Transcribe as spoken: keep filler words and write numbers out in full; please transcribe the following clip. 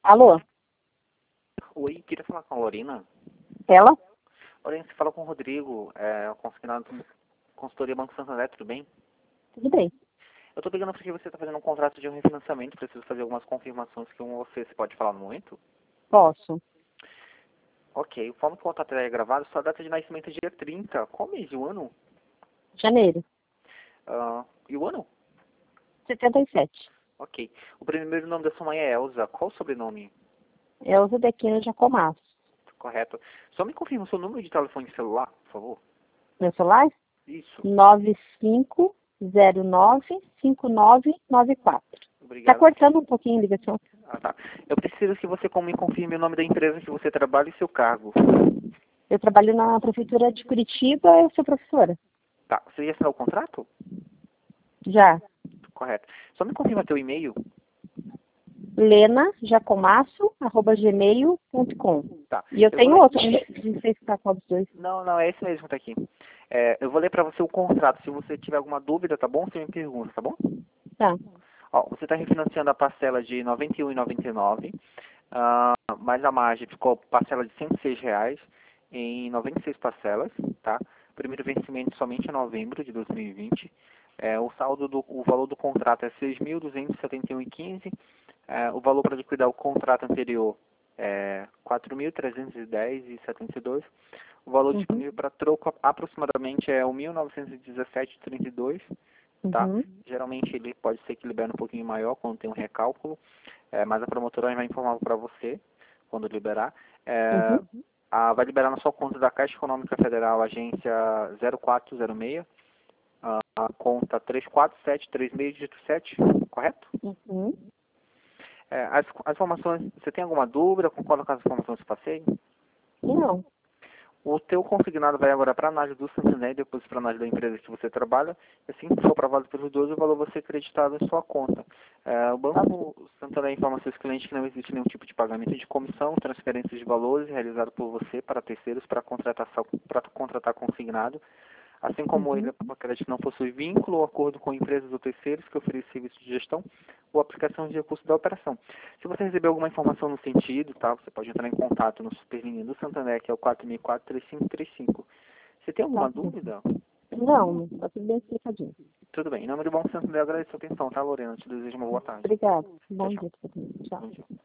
Alô? Oi, queria falar com a Lorena. Ela? Lorena, você fala com o Rodrigo, é, consignado do consultoria Banco Santander, tudo bem? Tudo bem. Eu tô pegando porque você está fazendo um contrato de um refinanciamento, preciso fazer algumas confirmações com você. Você pode falar no momento? Posso. Ok, o forma que o contrato é gravado, sua data de nascimento é dia trinta. Qual mês e o ano? Janeiro. Ah, e o ano? setenta e sete. Ok. O primeiro nome da sua mãe é Elza. Qual o sobrenome? Elza Dequino Jacomasso. Correto. Só me confirma o seu número de telefone celular, por favor. Meu celular? Isso. nove cinco zero nove cinco nove nove quatro. Tá Obrigado. cortando um pouquinho a ligação. Ah, tá. Eu preciso que você me confirme o nome da empresa que você trabalha e seu cargo. Eu trabalho na prefeitura de Curitiba, eu sou professora. Tá. Você já assinou o contrato? Já. Correto. Só me confirma teu e-mail. lena jacomasso arroba gmail ponto com. Tá. E eu Eu vou tenho ler... outro, não sei se tá qual dos dois. Não, não, é esse mesmo que tá aqui. É, eu vou ler pra você o contrato. Se você tiver alguma dúvida, tá bom? Você me pergunta, tá bom? Tá. Ó, você está refinanciando a parcela de noventa e um reais e noventa e nove centavos, ah, mais a margem ficou parcela de cento e seis reais em noventa e seis parcelas, tá? Primeiro vencimento somente em novembro de dois mil e vinte. É, o saldo do o valor do contrato é seis mil duzentos e setenta e um reais e quinze centavos. É, o valor para liquidar o contrato anterior é quatro mil trezentos e dez reais e setenta e dois centavos. O valor Uhum. disponível para troco aproximadamente é mil novecentos e dezessete reais e trinta e dois centavos. Tá? Uhum. Geralmente ele pode ser que libere um pouquinho maior quando tem um recálculo, é, mas a promotora vai informar para você quando liberar. É, Uhum. a, vai liberar na sua conta da Caixa Econômica Federal, agência zero quatro zero seis, a, a conta três quatro sete três seis dígito sete, correto? Uhum. É, as, as informações, você tem alguma dúvida? Concorda com as informações que passei? Não. O teu consignado vai agora para a análise do Santander e depois para a análise da empresa que você trabalha. Assim que for aprovado pelos dois, o valor vai ser creditado em sua conta. É, o Ok. Banco Santander informa seus clientes que não existe nenhum tipo de pagamento de comissão, transferência de valores realizado por você para terceiros para contratação, para contratar consignado. Assim como ele, Uhum. a crédito não possui vínculo ou acordo com empresas ou terceiros que oferecem serviço de gestão ou aplicação de recursos da operação. Se você receber alguma informação no sentido, tá, você pode entrar em contato no Superlinha do Santander, que é o quatro seis quatro, três cinco três cinco. Você tem Tá alguma bom. dúvida? Não, tá tudo bem explicadinho. Tudo bem. Em nome do Banco Santander, eu agradeço a sua atenção, tá, Lorena? Eu te desejo uma boa tarde. Obrigada. Tchau, Bom tchau. dia pra você. Tchau. Bom dia.